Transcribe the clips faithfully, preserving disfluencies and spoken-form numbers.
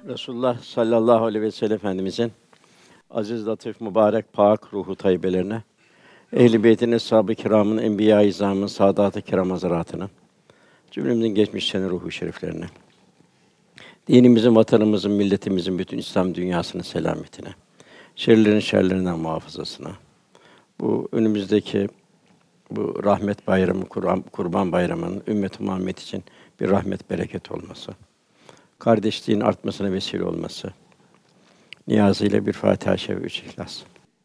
Resulullah sallallahu aleyhi ve sellem Efendimizin aziz, latif, mübarek, pak ruhu tayyibelerine, ehl-i beytin, eshab-ı kiramın, enbiya-i izamın, saadat-ı kiram hazaratına, cümlemizin geçmişlerinin ruhu şeriflerine, dinimizin, vatanımızın, milletimizin, bütün İslam dünyasının selametine, şerlerin şerlerinden muhafazasına, bu önümüzdeki bu rahmet bayramı, Kur'an, Kurban Bayramı'nın ümmet-i Muhammed için bir rahmet, bereket olması, kardeşliğin artmasına vesile olması niyazıyla bir Fatiha-i Şerif, üç İhlas.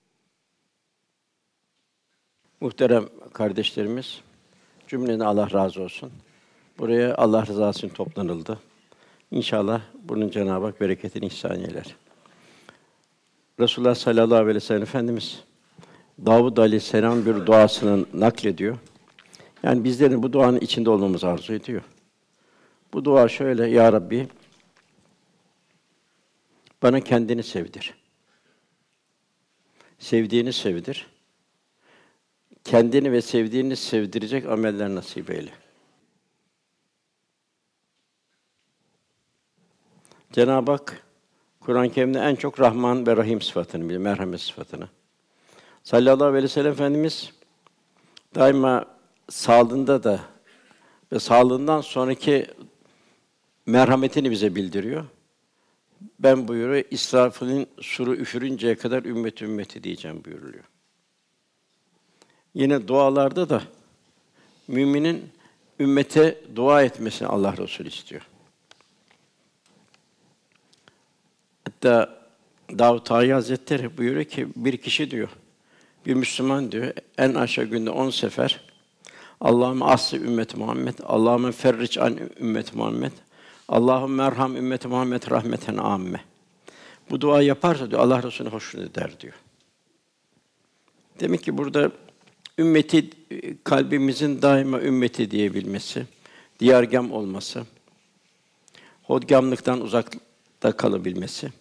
Muhterem kardeşlerimiz, cümleden Allah razı olsun. Buraya Allah rızası için toplanıldı. İnşallah bunun Cenab-ı Hak bereketini ihsan eyler. Resulullah sallallahu aleyhi ve sellem Efendimiz Davud aleyhisselam bir duasını naklediyor. Yani bizlerin bu duanın içinde olmamızı arzu ediyor. Bu dua şöyle: Ya Rabbi, bana kendini sevdir. Sevdiğini sevdir. Kendini ve sevdiğini sevdirecek ameller nasip eyle. Cenab-ı Hak Kur'an-ı Kerim'de en çok Rahman ve Rahim sıfatını biliyor, merhamet sıfatını. Sallallahu aleyhi ve sellem Efendimiz daima sağlığında da ve sağlığından sonraki merhametini bize bildiriyor. Ben buyuruyor, İsrafil'in suru üfürünceye kadar ümmet ümmeti diyeceğim buyuruluyor. Yine dualarda da müminin ümmete dua etmesini Allah Resulü istiyor. Hatta Davud Tâhi Hazretleri buyuruyor ki bir kişi diyor, bir Müslüman diyor en aşağı günde on sefer Allahümme asli ümmet Muhammed, Allahümme ferric an ümmet Muhammed, Allahümme erham ümmet Muhammed rahmeten âmme. Bu dua yaparsa diyor Allah Resulü hoşnut eder diyor. Demek ki burada ümmeti, kalbimizin daima ümmeti diyebilmesi, diyargâm olması, hodgamlıktan uzakta kalabilmesi.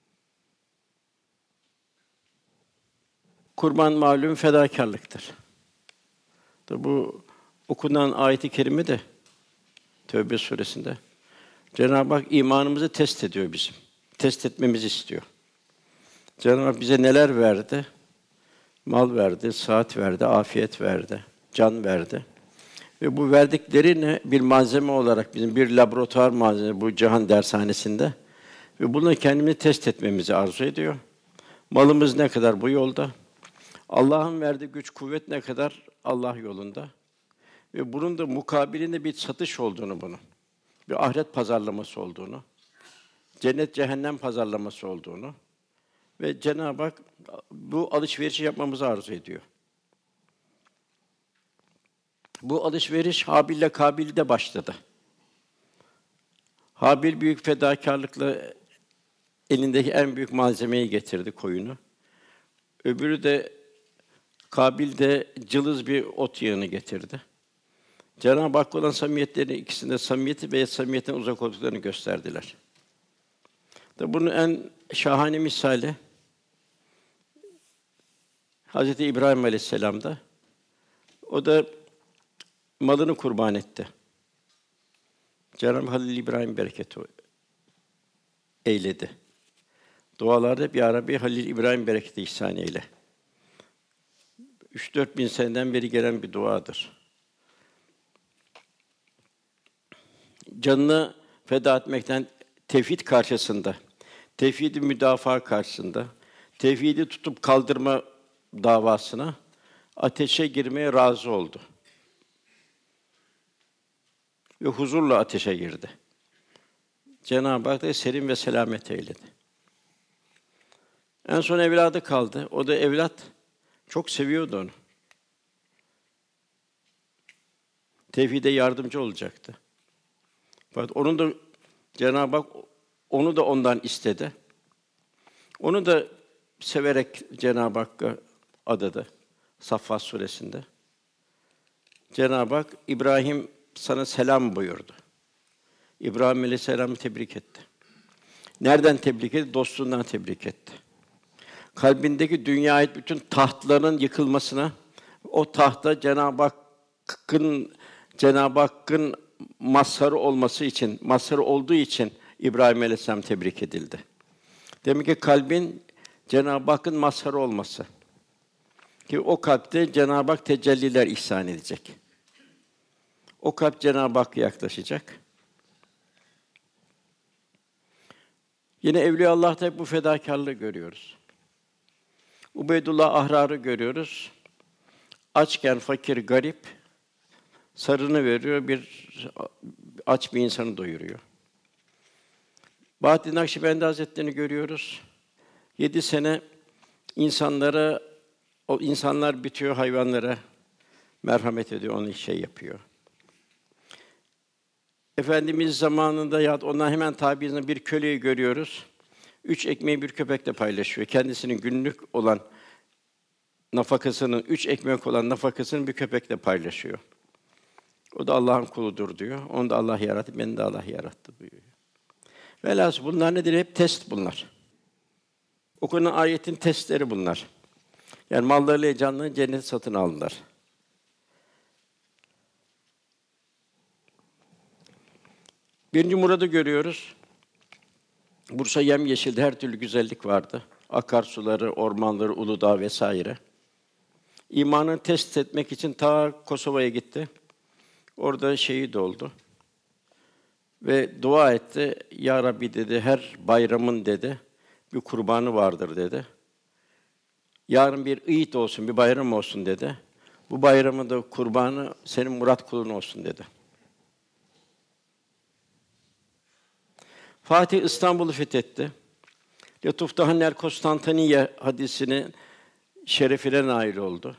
Kurban malum fedakârlıktır. Bu okunan ayet-i kerime de Tevbe suresinde Cenab-ı Hak imanımızı test ediyor bizim. Test etmemizi istiyor. Cenab-ı Hak bize neler verdi? Mal verdi, saat verdi, afiyet verdi, can verdi. Ve bu verdiklerini bir malzeme olarak bizim bir laboratuvar malzemesi bu cihan dershanesinde ve bunu kendimizi test etmemizi arzu ediyor. Malımız ne kadar bu yolda? Allah'ın verdiği güç, kuvvet ne kadar Allah yolunda? Ve bunun da mukabilinde bir satış olduğunu bunun, bir ahiret pazarlaması olduğunu, cennet cehennem pazarlaması olduğunu ve Cenab-ı Hak bu alışverişi yapmamızı arzu ediyor. Bu alışveriş Habil'le Kabil'de başladı. Habil büyük fedakârlıkla elindeki en büyük malzemeyi getirdi, koyunu. Öbürü de Kabil de cılız bir ot yağını getirdi. Cenab-ı Hak olan samimiyetlerini ikisinde samimiyeti ve samimiyetten uzak olduklarını gösterdiler. Tabi bunun en şahane misali Hazreti İbrahim Aleyhisselam'da. O da malını kurban etti. Cenab-ı Hak Halil İbrahim bereketi eyledi. Dualarda hep Ya Rabbi Halil İbrahim bereketi ihsan eyle. Üç dört bin seneden beri gelen bir duadır. Canını feda etmekten tevhid karşısında, tevhid-i müdafaa karşısında, tevhidi tutup kaldırma davasına ateşe girmeye razı oldu. Ve huzurla ateşe girdi. Cenab-ı Hak da serin ve selamet eyledi. En son evladı kaldı. O da evlat çok seviyordu onu. Tevhide yardımcı olacaktı. Fakat onun da Cenab-ı Hak onu da ondan istedi. Onu da severek Cenab-ı Hakk'a adadı Saffat suresinde. Cenab-ı Hak İbrahim sana selam buyurdu. İbrahim Aleyhisselam'ı tebrik etti. Nereden tebrik etti? Dostluğundan tebrik etti. Kalbindeki dünyaya ait bütün tahtların yıkılmasına, o tahta Cenab-ı Hakk'ın Cenab-ı Hakk'ın mazharı olması için, mazharı olduğu için İbrahim Aleyhisselam tebrik edildi. Demek ki kalbin Cenab-ı Hakk'ın mazharı olması. Ki o kalpte Cenab-ı Hak tecelliler ihsan edecek. O kalp Cenab-ı Hakk'a yaklaşacak. Yine Evliyaullah'ta hep bu fedakârlığı görüyoruz. Ubeydullah Ahrar'ı görüyoruz. Açken fakir, garip, sarını veriyor, bir aç bir insanı doyuruyor. Bahattin Nakşibendi Hazretleri'ni görüyoruz. Yedi sene insanlara, o insanlar bitiyor, hayvanlara merhamet ediyor, onu şey yapıyor. Efendimiz zamanında ya ondan hemen tabiinde bir köleyi görüyoruz. Üç ekmeği bir köpekle paylaşıyor. Kendisinin günlük olan nafakasının, üç ekmek olan nafakasını bir köpekle paylaşıyor. O da Allah'ın kuludur diyor. Onu da Allah yarattı, beni de Allah yarattı buyuruyor. Velhâsıl bunlar nedir? Hep test bunlar. Okunan ayetin testleri bunlar. Yani mallarıyla canlarını cennet satın aldılar. Birinci muradı görüyoruz. Bursa yemyeşildi, her türlü güzellik vardı. Akarsuları, ormanları, Uludağ vesaire. İmanını test etmek için ta Kosova'ya gitti. Orada şehit oldu. Ve dua etti. Ya Rabbi dedi, her bayramın dedi, bir kurbanı vardır dedi. Yarın bir iyit olsun, bir bayram olsun dedi. Bu bayramın da kurbanı senin Murat kulun olsun dedi. Fatih İstanbul'u fethetti. Lütuftahanel Konstantiniye hadisinin şerefine nail oldu.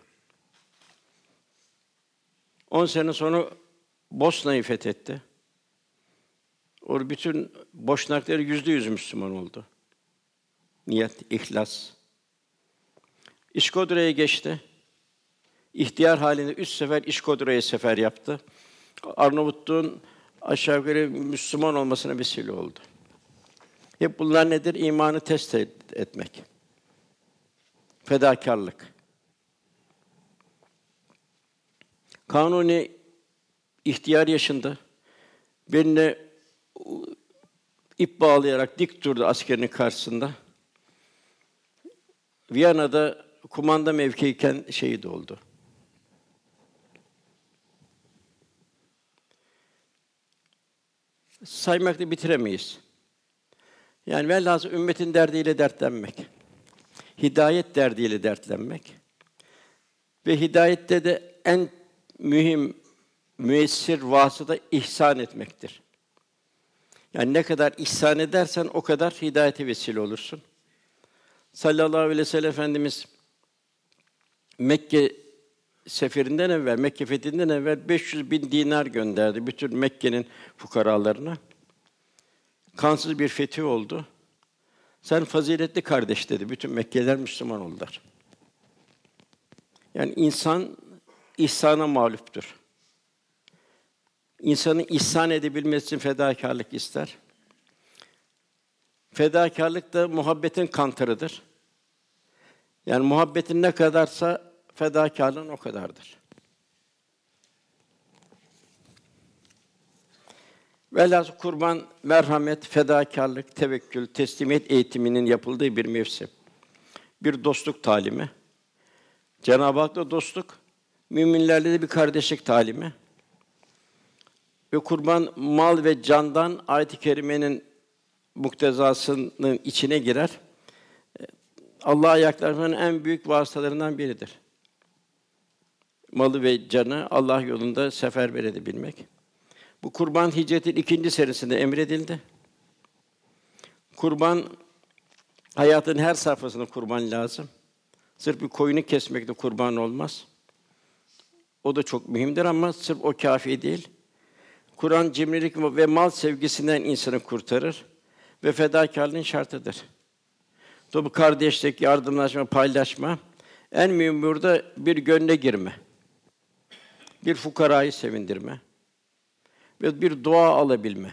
On sene sonra Bosna'yı fethetti. Orada bütün Boşnakları yüzde yüz Müslüman oldu. Niyet, ihlas. İşkodra'ya geçti. İhtiyar halinde üç sefer İşkodra'ya sefer yaptı. Arnavutluğun aşağı yukarı Müslüman olmasına vesile oldu. Hep bunlar nedir? İmanı test et- etmek. Fedakârlık. Kanuni ihtiyar yaşında birine ip bağlayarak dik durdu askerinin karşısında. Viyana'da kumanda mevkiyken şehit oldu. Saymakla bitiremeyiz. Yani velhâsıl ümmetin derdiyle dertlenmek, hidayet derdiyle dertlenmek ve hidayette de en mühim, müessir vasıta ihsan etmektir. Yani ne kadar ihsan edersen o kadar hidayete vesile olursun. Sallallahu aleyhi ve sellem Efendimiz Mekke seferinden evvel, Mekke fethinden evvel beş yüz bin dinar gönderdi bütün Mekke'nin fukaralarına. Kansız bir fethi oldu. Sen faziletli kardeş dedi. Bütün Mekkeliler Müslüman oldular. Yani insan ihsana mağluptur. İnsanın ihsan edebilmesi için fedakârlık ister. Fedakârlık da muhabbetin kantarıdır. Yani muhabbetin ne kadarsa fedakârlığın o kadardır. Velhâsıl kurban, merhamet, fedakârlık, tevekkül, teslimiyet eğitiminin yapıldığı bir mevsim. Bir dostluk talimi. Cenab-ı Hak'la dostluk, müminlerle de bir kardeşlik talimi. Ve kurban mal ve candan ayet-i kerimenin muktezasının içine girer. Allah'a yaklaşmanın en büyük vasıtalarından biridir. Malı ve canı Allah yolunda seferber edebilmek. Bu kurban hicretin ikinci senesinde emredildi. Kurban hayatın her safhasında kurban lazım. Sırf bir koyunu kesmekle kurban olmaz. O da çok mühimdir ama sırf o kâfi değil. Kur'an cimrilik ve mal sevgisinden insanı kurtarır ve fedakârlığın şartıdır. Tabi kardeşlik, yardımlaşma, paylaşma, en mühim burada bir gönle girme, bir fukarayı sevindirme ve bir dua alabilme.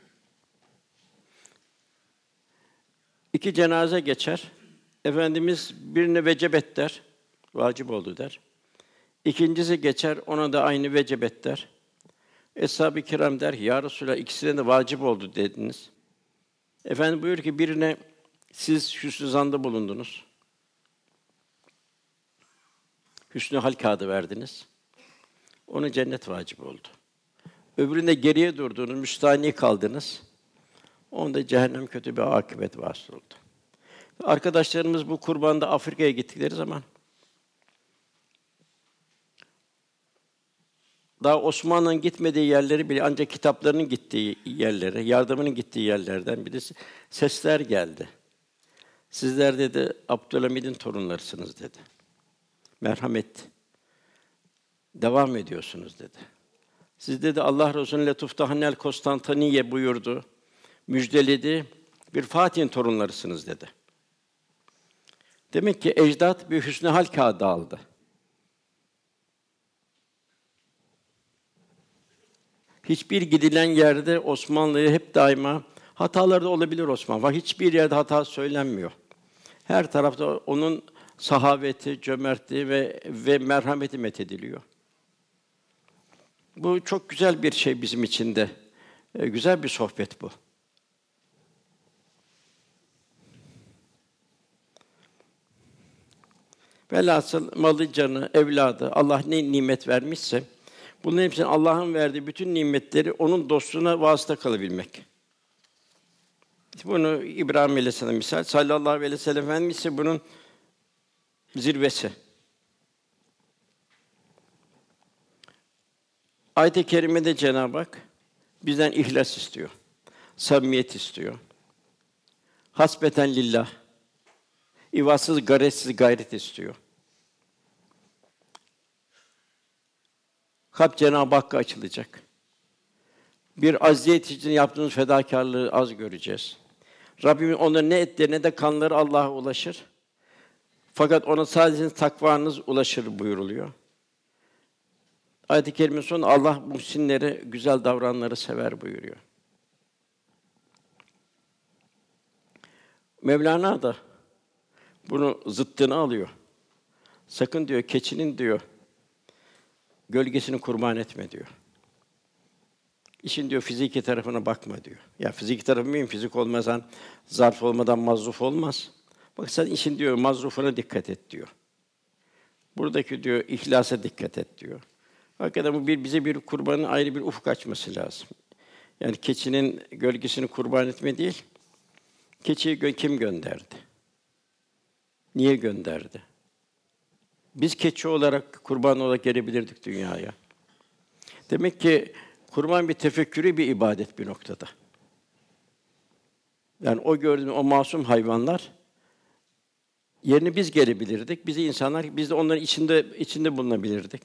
İki cenaze geçer. Efendimiz birine vecebet der, vacip oldu der. İkincisi geçer, ona da aynı vecebet der. Eshab-ı kiram der ki, ya Resulallah ikisine de vacip oldu dediniz. Efendim buyuruyor ki birine siz hüsnü zanda bulundunuz. Hüsnü hal kâğıdı verdiniz. Ona cennet vacip oldu. Öbüründe geriye durdunuz, müstahni kaldınız. Onda cehennem kötü bir akıbet vasıl oldu. Arkadaşlarımız bu kurbanda Afrika'ya gittikleri zaman daha Osmanlı'nın gitmediği yerleri bile ancak kitaplarının gittiği yerlere, yardımının gittiği yerlerden birisi sesler geldi. Sizler dedi Abdülhamid'in torunlarısınız dedi. Merhamet devam ediyorsunuz dedi. Siz dedi Allah Resulü Letuftahanel Konstantiniye buyurdu. Müjdeledi. Bir Fatih'in torunlarısınız dedi. Demek ki ecdat bir hüsnü hal kâğıdı aldı. Hiçbir gidilen yerde Osmanlı'ya hep daima hataları da olabilir Osmanlı. Var hiçbir yerde hata söylenmiyor. Her tarafta onun sahaveti, cömertliği ve ve merhameti methediliyor. Bu çok güzel bir şey bizim için de. E, güzel bir sohbet bu. Velhasıl malı, canı, evladı Allah ne nimet vermişse bunların hepsini Allah'ın verdiği bütün nimetleri onun dostluğuna vasıta kılabilmek. İşte bunu İbrahim Aleyhisselam misal, sallallahu aleyhi ve sellem Efendimiz ise bunun zirvesi. Ayet-i kerimede Cenab-ı Hak bizden ihlas istiyor. Samimiyet istiyor. Hasbeten lillah. İvazsız, garetsiz gayret istiyor. Kalp Cenab-ı Hakk'a açılacak. Bir aziyet için yaptığımız fedakârlığı az göreceğiz. Rabbimiz onların ne etleri ne de kanları Allah'a ulaşır. Fakat ona sadece takvanız ulaşır buyuruluyor. Ayet-i kerimenin sonu Allah muhsinleri, güzel davrananları sever buyuruyor. Mevlana da bunu zıttını alıyor. Sakın diyor keçinin diyor gölgesini kurban etme diyor. İşin diyor fiziki tarafına bakma diyor. Ya fiziki tarafı mühim, fizik olmadan, zarf olmadan mazruf olmaz. Bak sen işin diyor mazrufuna dikkat et diyor. Buradaki diyor ihlasa dikkat et diyor. Hakikaten bu bir bize bir kurbanın ayrı bir ufuk açması lazım. Yani keçinin gölgesini kurban etme değil. Keçiyi gö- kim gönderdi? Niye gönderdi? Biz keçi olarak, kurban olarak gelebilirdik dünyaya. Demek ki kurban bir tefekkürü bir ibadet bir noktada. Yani o gördüğümüz o masum hayvanlar yerine biz gelebilirdik. Bizi insanlar, biz de onların içinde içinde bulunabilirdik.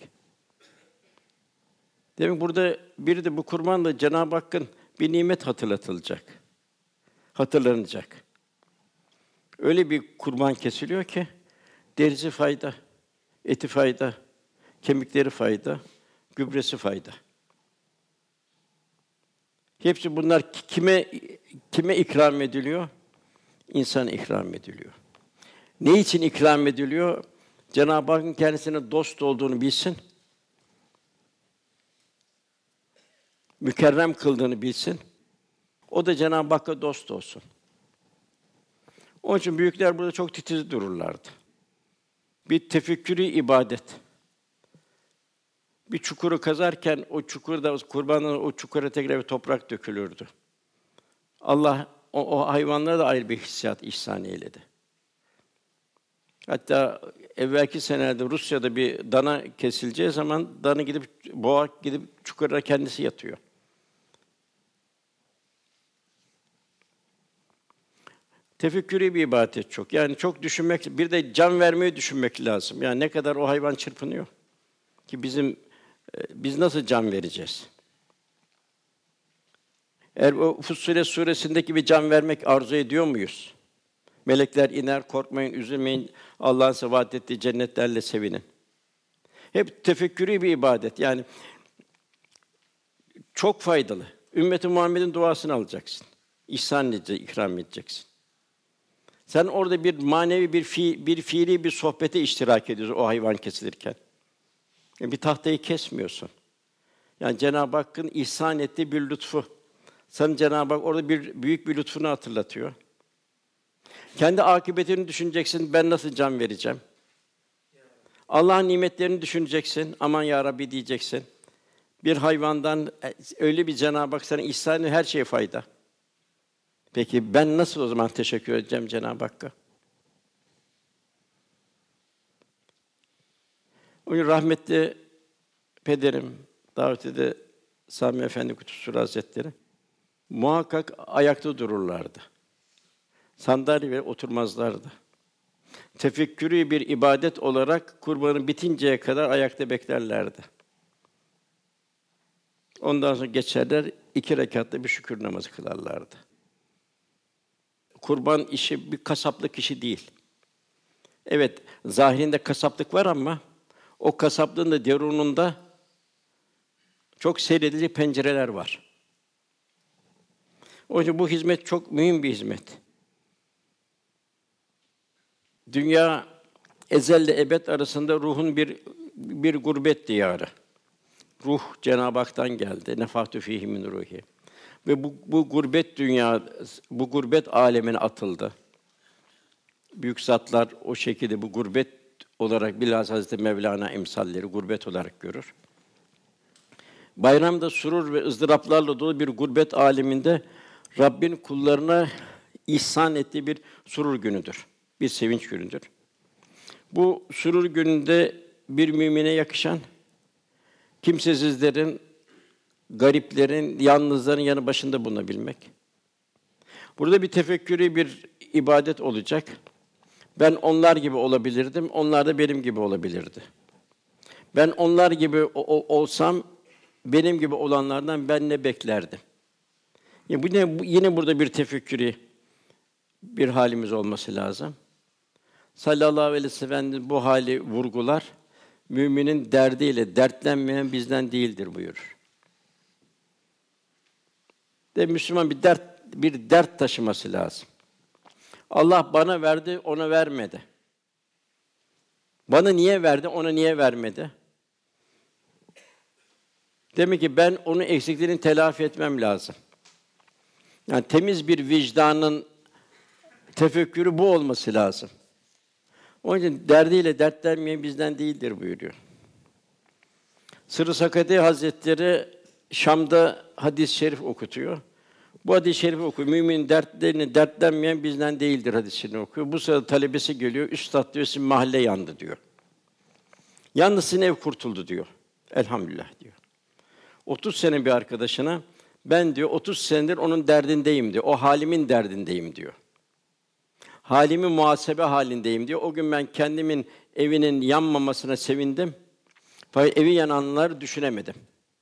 Demek burada biri de bu kurbanla Cenab-ı Hakk'ın bir nimet hatırlatılacak. Hatırlanacak. Öyle bir kurban kesiliyor ki derisi fayda, eti fayda, kemikleri fayda, gübresi fayda. Hepsi bunlar kime kime ikram ediliyor? İnsana ikram ediliyor. Ne için ikram ediliyor? Cenab-ı Hakk'ın kendisine dost olduğunu bilsin. Mükerrem kıldığını bilsin. O da Cenab-ı Hakk'a dost olsun. Onun için büyükler burada çok titiz dururlardı. Bir tefekkürü ibadet. Bir çukuru kazarken o çukurda kurbanın o çukura tekrar bir toprak dökülürdü. Allah o, o hayvanlara da ayrı bir hissiyat ihsan eyledi. Hatta evvelki senelerde Rusya'da bir dana kesileceği zaman dana gidip boğa gidip çukura kendisi yatıyor. Tefekkürü bir ibadet çok. Yani çok düşünmek, bir de can vermeyi düşünmek lazım. Yani ne kadar o hayvan çırpınıyor ki bizim biz nasıl can vereceğiz? Eğer o Fussilet suresindeki bir can vermek arzu ediyor muyuz? Melekler iner, korkmayın, üzülmeyin. Allah'ın size vaat ettiği cennetlerle sevinin. Hep tefekkürü bir ibadet. Yani çok faydalı. Ümmet-i Muhammed'in duasını alacaksın. İhsan edeceksin, ikram edeceksin. Sen orada bir manevi, bir fi, bir fiili bir sohbete iştirak ediyorsun o hayvan kesilirken. Yani bir tahtayı kesmiyorsun. Yani Cenab-ı Hakk'ın ihsan ettiği bir lütfu. Sana Cenab-ı Hak orada bir büyük bir lütfunu hatırlatıyor. Kendi akıbetini düşüneceksin, ben nasıl can vereceğim? Allah'ın nimetlerini düşüneceksin, aman ya Rabbi diyeceksin. Bir hayvandan öyle bir Cenab-ı Hak sana ihsan ediyor, her şeye fayda. Peki ben nasıl o zaman teşekkür edeceğim Cenab-ı Hakk'a? O gün rahmetli pederim, Davut'ta Sami Efendi Kutusu Hazretleri muhakkak ayakta dururlardı. Sandalyeye oturmazlardı. Tefekkürü bir ibadet olarak kurbanı bitinceye kadar ayakta beklerlerdi. Ondan sonra geçerler, iki rekâtlı bir şükür namazı kılarlardı. Kurban işi bir kasaplık işi değil. Evet, zahirinde kasaplık var ama o kasaplığın da derununda çok seyredici pencereler var. O yüzden bu hizmet çok mühim bir hizmet. Dünya ezelle ebed arasında ruhun bir bir gurbet diyarı. Ruh Cenab-ı Hak'tan geldi. Nefahtü fîhî min ruhî. Ve bu bu gurbet dünya bu gurbet alemine atıldı. Büyük zatlar o şekilde bu gurbet olarak bilhassa Hazreti Mevlana emsalleri gurbet olarak görür. Bayramda surur ve ızdıraplarla dolu bir gurbet aleminde Rabbin kullarına ihsan ettiği bir surur günüdür. Bir sevinç günüdür. Bu surur gününde bir mümine yakışan kimsesizlerin, gariplerin, yalnızların yanı başında bulunabilmek. Burada bir tefekkürü bir ibadet olacak. Ben onlar gibi olabilirdim, onlar da benim gibi olabilirdi. Ben onlar gibi o, o, olsam, benim gibi olanlardan ben ne beklerdim? Ya bu ne? Bu, yine burada bir tefekkürü bir halimiz olması lazım. Sallallahu aleyhi ve sellem bu hali vurgular. Müminin derdiyle dertlenmeyen bizden değildir buyurur. De Müslüman bir dert bir dert taşıması lazım. Allah bana verdi, ona vermedi. Bana niye verdi, ona niye vermedi? Demek ki ben onun eksikliğini telafi etmem lazım. Yani temiz bir vicdanın tefekkürü bu olması lazım. Onun için derdiyle dertlenmeyen bizden değildir buyuruyor. Sırrı Sakati Hazretleri Şam'da hadis-i şerif okutuyor. Bu hadis-i şerifi okuyor. Mümin dertlerini dertlenmeyen bizden değildir hadis-i şerifini okuyor. Bu sırada talebesi geliyor. Üstad diyor, sizin mahalle yandı diyor. Yalnız sizin ev kurtuldu diyor. Elhamdülillah diyor. otuz sene bir arkadaşına ben diyor otuz senedir onun derdindeyim diyor. O halimin derdindeyim diyor. Halimi muhasebe halindeyim diyor. O gün ben kendimin evinin yanmamasına sevindim. Fakat evi yananları düşünemedim.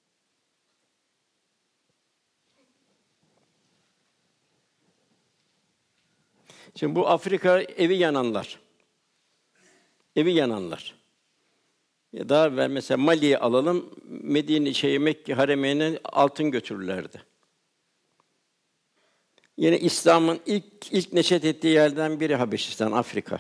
Şimdi bu Afrika evi yananlar. Evi yananlar. Ya daha evvel mesela Mali'yi alalım, Medine şeye Mekke haremine altın götürürlerdi. Yine İslam'ın ilk ilk neşet ettiği yerden biri Habeşistan, Afrika.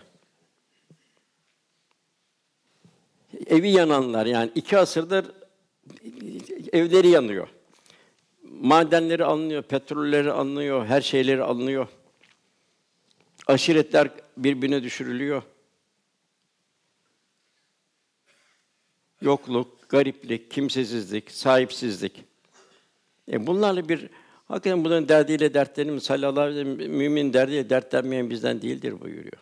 Evi yananlar yani iki asırdır evleri yanıyor. Madenleri alınıyor, petrolleri alınıyor, her şeyleri alınıyor. Aşiretler birbirine düşürülüyor. Yokluk, gariplik, kimsesizlik, sahipsizlik. E bunlarla bir hakikaten bunların derdiyle dertlerini sallallahu aleyhi ve sellem mümin derdiyle dertlenmeyen bizden değildir buyuruyor.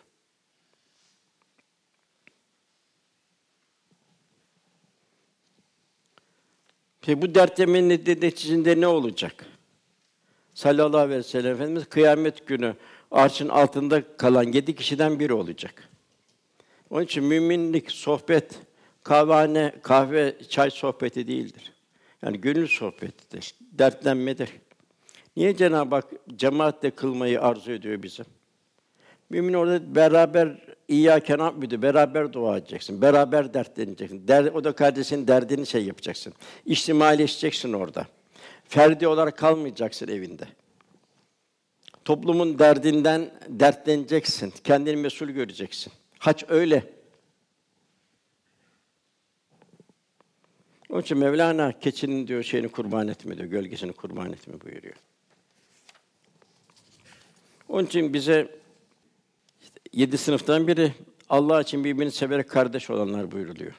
Peki bu dertlemenin neticesinde ne olacak? Sallallahu aleyhi ve sellem Efendimiz kıyamet günü arşın altında kalan yedi kişiden biri olacak. Onun için müminlik sohbet, kahvehane, kahve, çay sohbeti değildir. Yani gönül sohbetidir, dertlenmedir. Niye Cenab-ı Hak cemaatle kılmayı arzu ediyor bize? Mümin orada beraber İyyâke na'budu, beraber dua edeceksin, beraber dertleneceksin. Der, o da kardeşinin derdini şey yapacaksın. İçtimaileşeceksin orada. Ferdi olarak kalmayacaksın evinde. Toplumun derdinden dertleneceksin. Kendini mesul göreceksin. Hac öyle. Onun için Mevlana keçinin diyor şeyini kurban etme diyor, gölgesini kurban etme buyuruyor. Onun için bize işte yedi sınıftan biri Allah için birbirini severek kardeş olanlar buyuruluyor.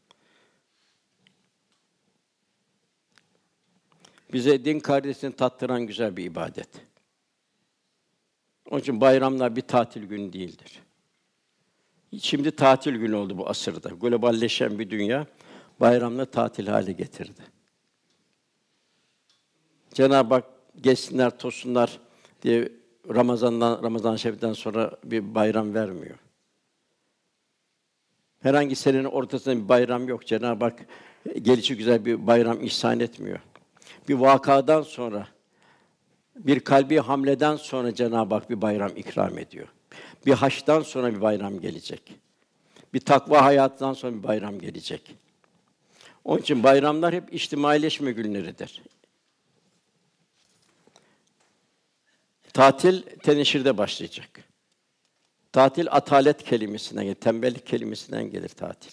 Bize din kardeşliğini tattıran güzel bir ibadet. Onun için bayramlar bir tatil günü değildir. Şimdi tatil günü oldu bu asırda. Globalleşen bir dünya bayramla tatil hale getirdi. Cenab-ı Hak geçsinler, tosunlar diye Ramazan'dan Ramazan Şerif'ten sonra bir bayram vermiyor. Herhangi senenin ortasında bir bayram yok. Cenab-ı Hak gelişi güzel bir bayram ihsan etmiyor. Bir vakadan sonra, bir kalbi hamleden sonra Cenab-ı Hak bir bayram ikram ediyor. Bir haçtan sonra bir bayram gelecek. Bir takva hayatından sonra bir bayram gelecek. Onun için bayramlar hep içtimaileşme günleridir. Tatil teneşirde başlayacak. Tatil atalet kelimesinden gelir, tembellik kelimesinden gelir tatil.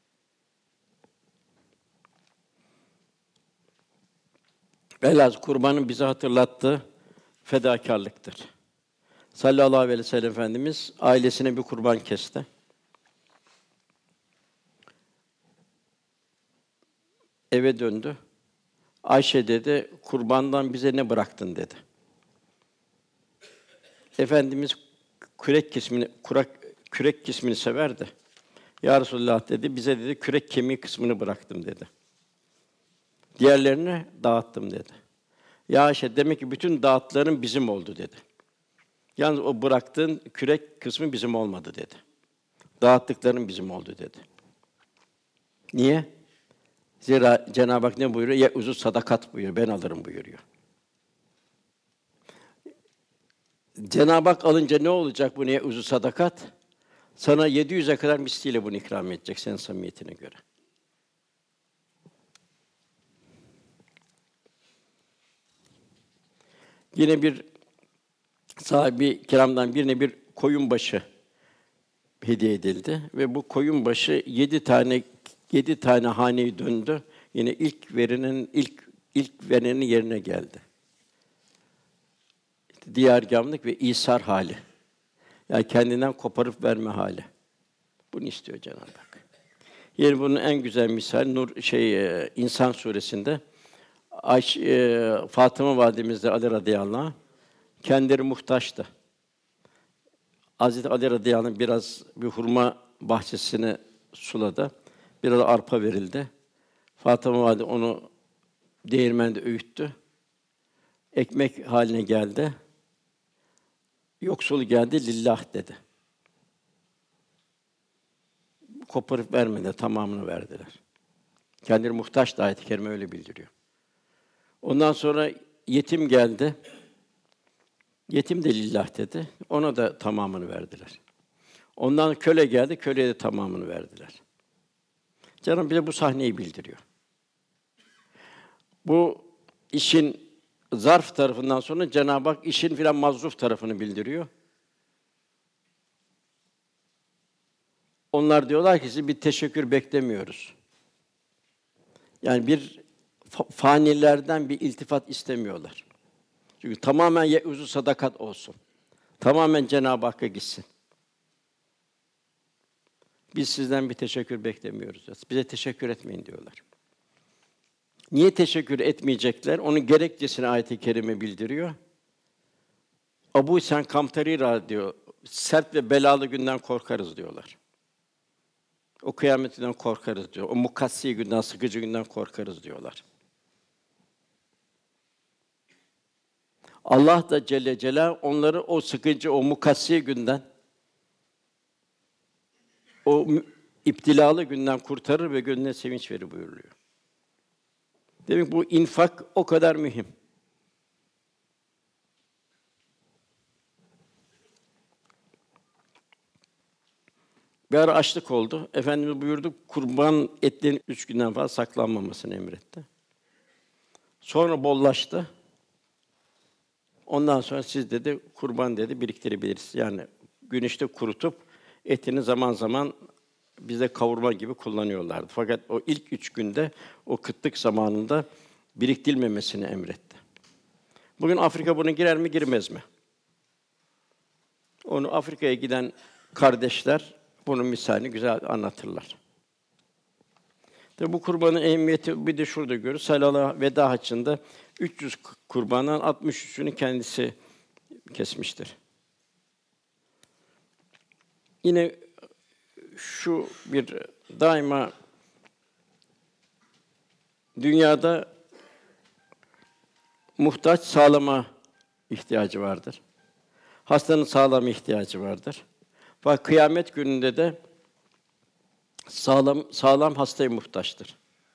Velhâsıl kurbanın bize hatırlattığı fedakârlıktır. Sallallahu aleyhi ve sellem Efendimiz ailesine bir kurban kesti. Eve döndü. Ayşe dedi, kurbandan bize ne bıraktın dedi. Efendimiz kürek kısmını, kurak, kürek kısmını severdi. Ya Resulullah dedi, bize dedi kürek kemiği kısmını bıraktım dedi. Diğerlerini dağıttım dedi. Ya Ayşe, demek ki bütün dağıtların bizim oldu dedi. Yalnız o bıraktığın kürek kısmı bizim olmadı dedi. Dağıttıkların bizim oldu dedi. Niye? Zira Cenab-ı Hak ne buyuruyor? Ya uzun sadakat buyuruyor, ben alırım buyuruyor. Cenab-ı Hak alınca ne olacak bu niye uzun sadakat? Sana yedi yüze kadar misliyle bunu ikram edecek senin samimiyetine göre. Yine bir sahabi kiramdan birine bir koyun başı hediye edildi ve bu koyun başı yedi tane yedi tane haneyi döndü. Yine ilk verinin ilk ilk verenin yerine geldi. İşte diyargâmlık ve İsar hali. Yani kendinden koparıp verme hali. Bunu istiyor Cenab-ı Hak. Yine bunun en güzel misal Nur şey e, İnsan suresinde Ayşe e, Fatıma validemiz de Ali radıyallahu anh kendileri muhtaçtı. Hazreti Ali radıyallahu anh biraz bir hurma bahçesini suladı. Biraz arpa verildi. Fatıma valide onu değirmende öğüttü. Ekmek haline geldi. Yoksul geldi, lillah dedi. Koparıp vermedi, tamamını verdiler. Kendileri muhtaç da ayet-i kerime öyle bildiriyor. Ondan sonra yetim geldi. Yetim de lillah dedi. Ona da tamamını verdiler. Ondan köle geldi, köleye de tamamını verdiler. Cenab-ı bize bu sahneyi bildiriyor. Bu işin zarf tarafından sonra Cenab-ı Hak işin filan mazruf tarafını bildiriyor. Onlar diyorlar ki siz bir teşekkür beklemiyoruz. Yani bir fa- fanilerden bir iltifat istemiyorlar. Çünkü tamamen ye'uzu sadakat olsun. Tamamen Cenab-ı Hakk'a gitsin. Biz sizden bir teşekkür beklemiyoruz. Bize teşekkür etmeyin diyorlar. Niye teşekkür etmeyecekler? Onun gerekçesini ayet-i kerime bildiriyor. Abu sen kamtarira diyor. Sert ve belalı günden korkarız diyorlar. O kıyametinden korkarız diyor. O mukassi günden, sıkıcı günden korkarız diyorlar. Allah da Celle Celal onları o sıkıcı, o mukassi günden, o iptilalı günden kurtarır ve gönlüne sevinç verir buyuruyor. Demek bu infak o kadar mühim. Bir ara açlık oldu. Efendimiz buyurdu, kurban etlerinin üç günden fazla saklanmamasını emretti. Sonra bollaştı. Ondan sonra siz dedi, kurban dedi, biriktirebiliriz. Yani güneşte kurutup etini zaman zaman bize kavurma gibi kullanıyorlardı. Fakat o ilk üç günde, o kıtlık zamanında biriktirilmemesini emretti. Bugün Afrika buna girer mi, girmez mi? Onu Afrika'ya giden kardeşler bunun misalini güzel anlatırlar. Tabi bu kurbanın ehemmiyeti bir de şurada görüyoruz. Sallallahu veda haccında üç yüz kurbandan altmış üçünü kendisi kesmiştir. Yine şu bir daima dünyada muhtaç sağlama ihtiyacı vardır. Hastanın sağlama ihtiyacı vardır. Fakat kıyamet gününde de sağlam sağlam hastaya muhtaçtır.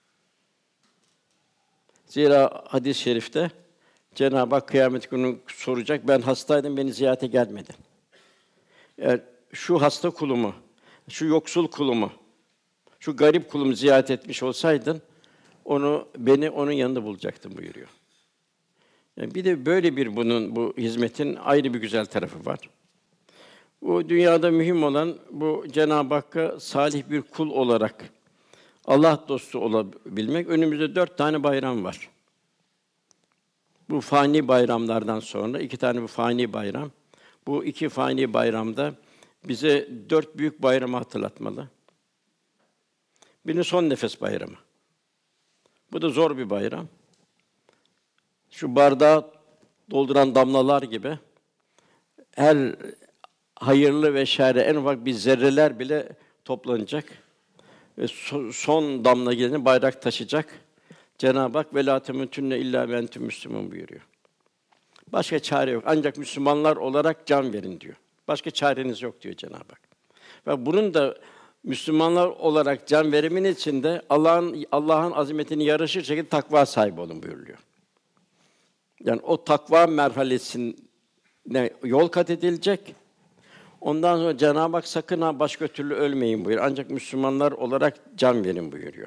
Zira hadis-i şerifte Cenab-ı Hak kıyamet günü soracak, ben hastaydım, beni ziyarete gelmedin. Eğer şu hasta kulumu, şu yoksul kulumu, şu garip kulumu ziyaret etmiş olsaydın, onu beni onun yanında bulacaktın buyuruyor. Yani bir de böyle bir bunun bu hizmetin ayrı bir güzel tarafı var. Bu dünyada mühim olan bu Cenab-ı Hakk'a salih bir kul olarak Allah dostu olabilmek. Önümüzde dört tane bayram var. Bu fani bayramlardan sonra iki tane bu fani bayram. Bu iki fani bayramda bize dört büyük bayramı hatırlatmalı. Biri son nefes bayramı. Bu da zor bir bayram. Şu bardağı dolduran damlalar gibi her hayırlı ve şerre en ufak bir zerreler bile toplanacak ve son damla gelince bayrak taşıyacak. Cenab-ı Hak velâ temutünne illâ ve entüm müslümûn buyuruyor. Başka çare yok. Ancak Müslümanlar olarak can verin diyor. Başka çareniz yok diyor Cenab-ı Hak. Ve bunun da Müslümanlar olarak can verimin içinde Allah'ın Allah'ın azametini yaraşır şekilde takva sahibi olun buyuruluyor. Yani o takva merhalesine yol kat edilecek. Ondan sonra Cenab-ı Hak sakın ha başka türlü ölmeyin buyuruyor. Ancak Müslümanlar olarak can verin buyuruyor.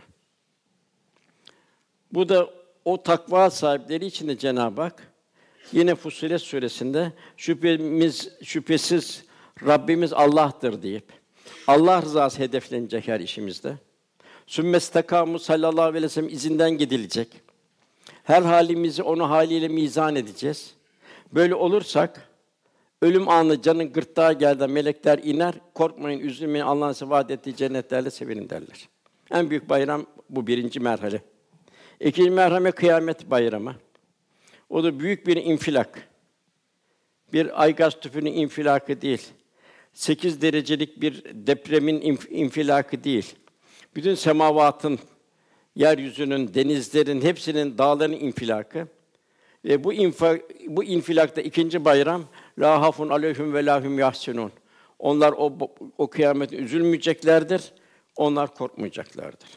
Bu da o takva sahipleri için de Cenab-ı Hak yine Fussilet suresinde şüphemiz şüphesiz Rabbimiz Allah'tır deyip Allah rızası hedeflenecek her işimizde. Sümmestakamu sallallahu aleyhi ve sellem izinden gidilecek. Her halimizi onu haliyle mizan edeceğiz. Böyle olursak ölüm anı canın gırtlağa geldi, melekler iner, korkmayın, üzülmeyin, Allah'ın size vaad ettiği cennetlerle sevinin derler. En büyük bayram bu birinci merhale. İkinci merhale kıyamet bayramı. O da büyük bir infilak. Bir aygaz tüpünün infilakı değil. Sekiz derecelik bir depremin inf- infilakı değil. Bütün semavatın, yeryüzünün, denizlerin, hepsinin, dağların infilakı. Ve bu infa, bu infilakta ikinci bayram la hafun aleyhim ve lahum yahsunun. Onlar o o kıyamete üzülmeyeceklerdir. Onlar korkmayacaklardır.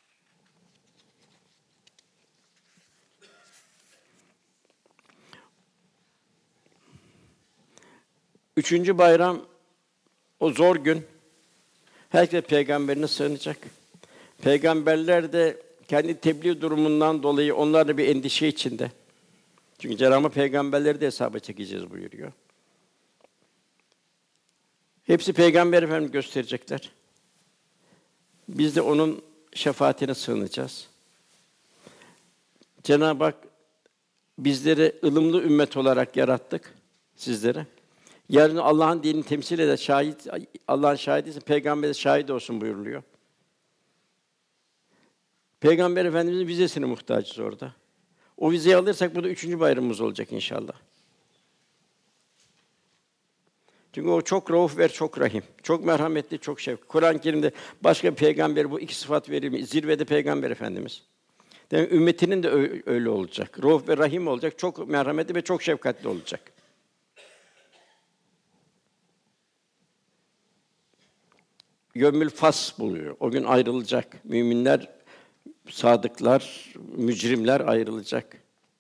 Üçüncü bayram o zor gün. Herkes peygamberine sığınacak. Peygamberler de kendi tebliğ durumundan dolayı onlar da bir endişe içinde. Çünkü Cenab-ı Hak peygamberleri de hesaba çekeceğiz buyuruyor. Hepsi Peygamber Efendimiz gösterecekler. Biz de onun şefaatine sığınacağız. Cenab-ı Hak bizleri ılımlı ümmet olarak yarattık sizlere. Yarın Allah'ın dinini temsil eder, şahit Allah'ın şahidiyse peygamber de şahit olsun buyuruluyor. Peygamber Efendimiz'in vizesine muhtacız orada. O vizeyi alırsak bu da üçüncü bayramımız olacak inşallah. Çünkü o çok rauf ve çok rahim, çok merhametli, çok şefkatli. Kur'an-ı Kerim'de başka bir peygamber bu iki sıfat verilmiş. Zirvede Peygamber Efendimiz. Demek ümmetinin de öyle olacak. Rauf ve rahim olacak, çok merhametli ve çok şefkatli olacak. Yevmül fas buluyor. O gün ayrılacak. Müminler, sadıklar, mücrimler ayrılacak.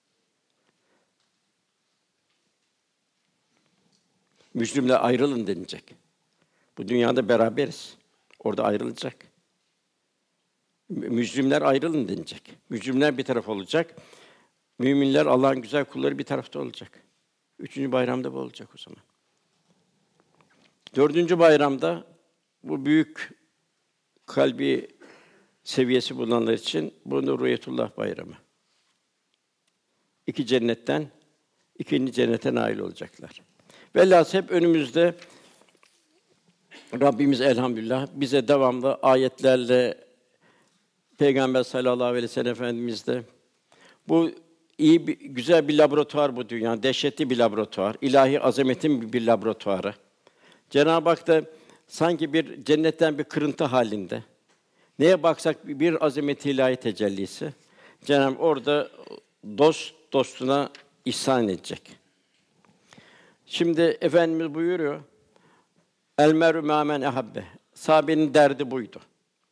Mücrimler ayrılın denilecek. Bu dünyada beraberiz. Orada ayrılacak. Mücrimler ayrılın denilecek. Mücrimler bir taraf olacak. Müminler, Allah'ın güzel kulları bir tarafta olacak. Üçüncü bayramda bu olacak o zaman. Dördüncü bayramda bu büyük kalbi seviyesi bulunanlar için bu da Ruhiyetullah bayramı. İki cennetten ikinci cennete nail olacaklar. Velhâsıl hep önümüzde Rabbimiz elhamdülillah bize devamlı ayetlerle Peygamber sallallahu aleyhi ve sellem Efendimiz de bu iyi bir, güzel bir laboratuvar bu dünya, dehşetli bir laboratuvar, ilahi azametin bir laboratuvarı. Cenab-ı Hak da sanki bir cennetten bir kırıntı halinde. Neye baksak bir azamet-i ilahi tecellisi. Cenab-ı Hak orada dost dostuna ihsan edecek. Şimdi Efendimiz buyuruyor. El mer'u mâ men ehabbe. Sahabenin derdi buydu.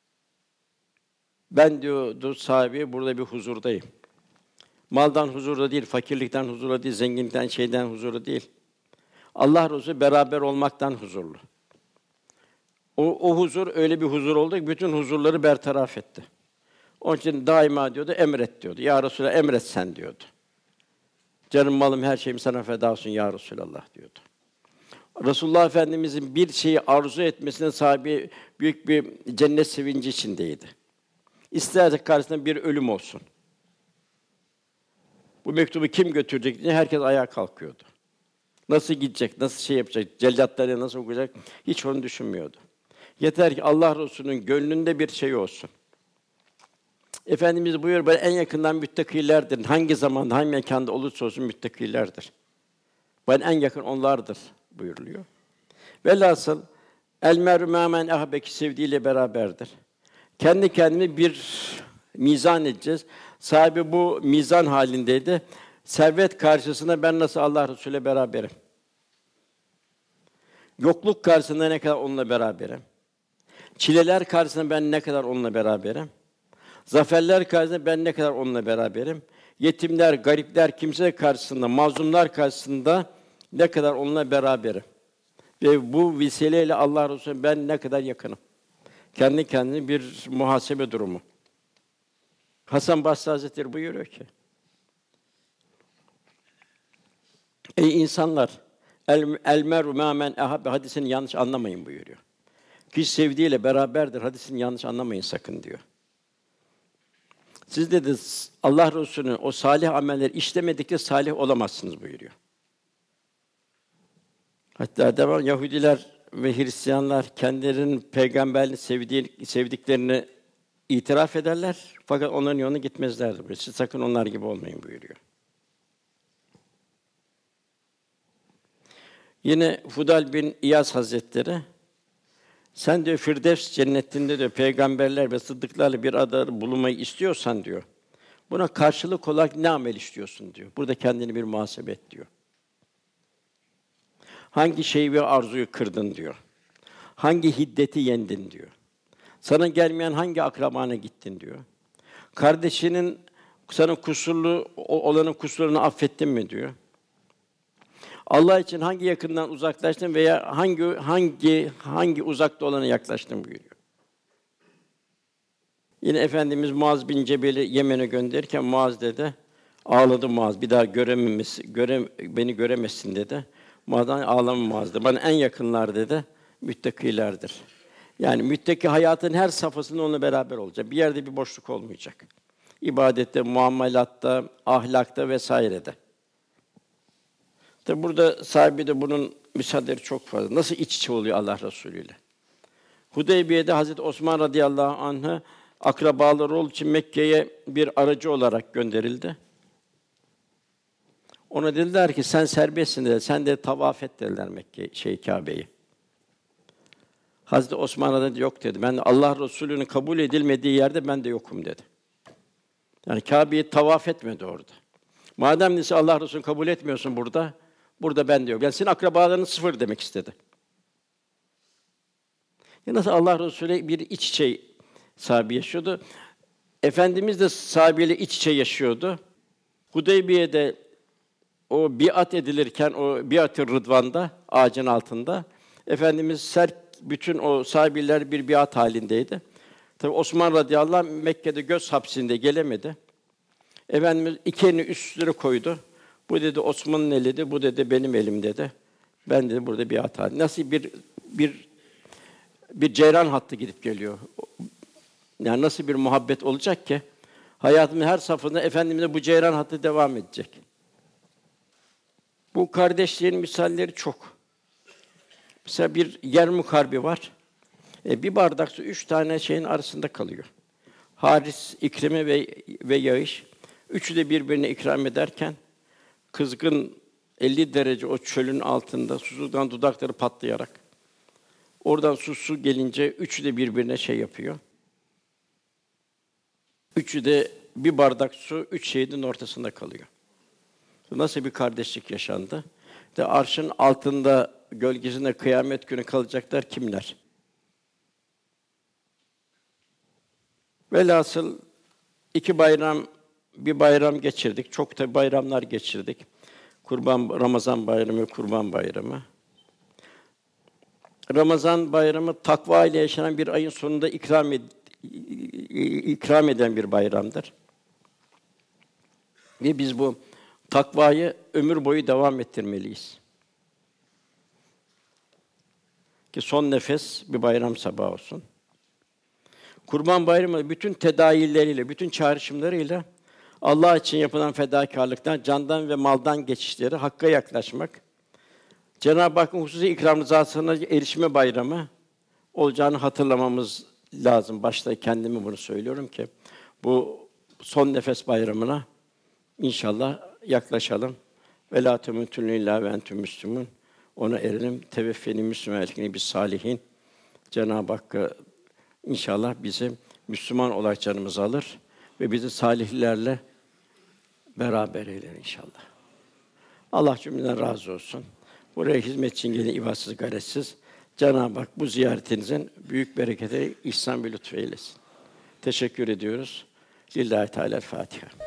Ben diyordu sahabe burada bir huzurdayım. Maldan huzurda değil, fakirlikten huzurda değil, zenginlikten, şeyden huzurda değil. Allah Resulü beraber olmaktan huzurlu. O, o huzur öyle bir huzur oldu ki bütün huzurları bertaraf etti. Onun için daima diyordu, emret diyordu. Ya Resulallah emret sen diyordu. Canım malım her şeyim sana feda olsun ya Resulallah diyordu. Resulullah Efendimizin bir şeyi arzu etmesine sahibi büyük bir cennet sevinci içindeydi. İsterse karşısında bir ölüm olsun. Bu mektubu kim götürecek diye herkes ayağa kalkıyordu. Nasıl gidecek, nasıl şey yapacak, cellatları nasıl okuyacak hiç onu düşünmüyordu. Yeter ki Allah Resulü'nün gönlünde bir şey olsun. Efendimiz buyuruyor, böyle en yakından müttakilerdir. Hangi zamanda, hangi mekanda olursa olsun müttakilerdir. Ben en yakın onlardır buyuruluyor. Velhasıl el mer'u mâ men ahbeki sevdiğiyle beraberdir. Kendi kendine bir mizan edeceğiz. Sahibi bu mizan halindeydi. Servet karşısında ben nasıl Allah Resulü'yle beraberim? Yokluk karşısında ne kadar onunla beraberim? Çileler karşısında ben ne kadar onunla beraberim? Zaferler karşısında ben ne kadar onunla beraberim? Yetimler, garipler, kimseler karşısında, mazlumlar karşısında ne kadar onunla beraberim? Ve bu vesileyle Allah Resulü ben ne kadar yakınım? Kendi kendine bir muhasebe durumu. Hasan Basri Hazretleri buyuruyor ki: Ey insanlar, el, el mer'u mâ men ehabbe hadisini yanlış anlamayın buyuruyor. Kişi sevdiğiyle beraberdir hadisini yanlış anlamayın sakın diyor. Siz dedi Allah Resulü'nün o salih amelleri işlemedikçe salih olamazsınız buyuruyor. Hatta devam Yahudiler ve Hristiyanlar kendilerinin peygamberini sevdiği, sevdiklerini itiraf ederler fakat onların yoluna gitmezlerdi buyuruyor. Siz sakın onlar gibi olmayın buyuruyor. Yine Fudal bin İyaz Hazretleri sen diyor Firdevs cennetinde diyor peygamberler ve sıddıklarla bir arada bulunmayı istiyorsan diyor. Buna karşılık olarak ne amel istiyorsun diyor. Burada kendini bir muhasebe et diyor. Hangi şeyi ve arzuyu kırdın diyor. Hangi hiddeti yendin diyor. Sana gelmeyen hangi akrabana gittin diyor. Kardeşinin sana kusurlu olanın kusurlarını affettin mi diyor. Allah için hangi yakından uzaklaştın veya hangi hangi hangi uzakta olana yaklaştın buyuruyor. Yine Efendimiz Muaz bin Cebel'i Yemen'e gönderirken Muaz dedi, ağladı Muaz. Bir daha görememesi, göre, beni göremezsin dedi. Muaz'dan ağlama Muaz dedi. Bana en yakınlar dedi, müttakilerdir. Yani müttaki hayatın her safhasında onunla beraber olacak. Bir yerde bir boşluk olmayacak. İbadette, muamelatta, ahlakta vesairede. Tabi burada sahibi de bunun misalleri çok fazla. Nasıl iç içe oluyor Allah Resulü ile? Hudeybiye'de Hazreti Osman radıyallahu anh'ı akrabaları olduğu için Mekke'ye bir aracı olarak gönderildi. Ona dediler ki sen serbestsin dediler. Sen de tavaf et dediler Mekke şey Kâbe'yi. Hazreti Osman dedi yok dedi. Ben de Allah Resulü'nün kabul edilmediği yerde ben de yokum dedi. Yani Kâbe'yi tavaf etmedi orada. Madem neyse Allah Resulü'nü kabul etmiyorsun burada, burada ben de yok. Yani senin akrabaların sıfır demek istedi. Ya nasıl Allah Resulü bir iç içe sahabe yaşıyordu. Efendimiz de sahabeyle iç içe yaşıyordu. Hudeybiye'de o biat edilirken o biat-ı Rıdvan'da ağacın altında Efendimiz ser bütün o sahabeler bir biat halindeydi. Tabi Osman radıyallahu anh Mekke'de göz hapsinde gelemedi. Efendimiz iki elini üst üste koydu. Bu dedi Osman'ın elidir, bu dedi benim elim dedi. Ben dedi burada biat halinde. Nasıl bir bir bir ceyran hattı gidip geliyor. Yani nasıl bir muhabbet olacak ki hayatımın her safhasında Efendimiz'e bu ceyran hattı devam edecek. Bu kardeşliğin misalleri çok. Mesela bir Yermuk Harbi var. E, bir bardak su üç tane şeyin arasında kalıyor. Haris, İkrime ve ve Yağış üçü de birbirine ikram ederken kızgın elli derece o çölün altında susuzluktan dudakları patlayarak oradan su su gelince üçü de birbirine şey yapıyor. Üçü de bir bardak su üç şehidin ortasında kalıyor. Nasıl bir kardeşlik yaşandı? De arşın altında gölgesinde kıyamet günü kalacaklar kimler? Velhasıl iki bayram, bir bayram geçirdik. Çok da bayramlar geçirdik. Kurban Ramazan Bayramı ve Kurban Bayramı. Ramazan Bayramı takva ile yaşanan bir ayın sonunda ikram ed- ikram eden bir bayramdır. Ve biz bu takvayı ömür boyu devam ettirmeliyiz. Ki son nefes bir bayram sabahı olsun. Kurban Bayramı bütün tedayilleriyle, bütün çağrışımlarıyla Allah için yapılan fedakârlıktan, candan ve maldan geçişleri, hakka yaklaşmak, Cenab-ı Hakk'ın hususi ikram rızasına erişme bayramı olacağını hatırlamamız lazım. Başta kendime bunu söylüyorum ki bu son nefes bayramına inşallah yaklaşalım. Ve lâ temûtunne illâ ve entüm müslümûn. Ona erelim. Teveffeni Müslüman elçini bis salihin. Cenab-ı Hakk'a inşallah bizi Müslüman olarak canımızı alır ve bizi salihlerle beraber eyler inşallah. Allah cümleden razı olsun. Buraya hizmet için gelen ibadsız, gayretsiz Cenab-ı Hak bu ziyaretinizin büyük bereketi, ihsan ve lütfü eylesin. Teşekkür ediyoruz. Lillahi Teala Fatiha.